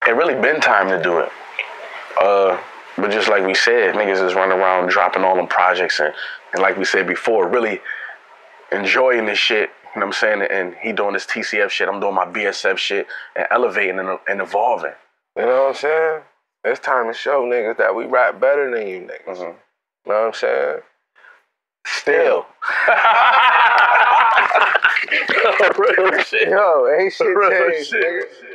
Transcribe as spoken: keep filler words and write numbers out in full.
it really been time to do it. Uh, but just like we said, niggas is running around dropping all them projects and, and like we said before, really enjoying this shit. You know what I'm saying? And he doing this T C F shit, I'm doing my B S F shit, and elevating and, and evolving. You know what I'm saying? It's time to show niggas that we rap better than you niggas. Mm-hmm. You know what I'm saying? Still. Real shit. Yo, ain't shit Real changed, shit. nigga.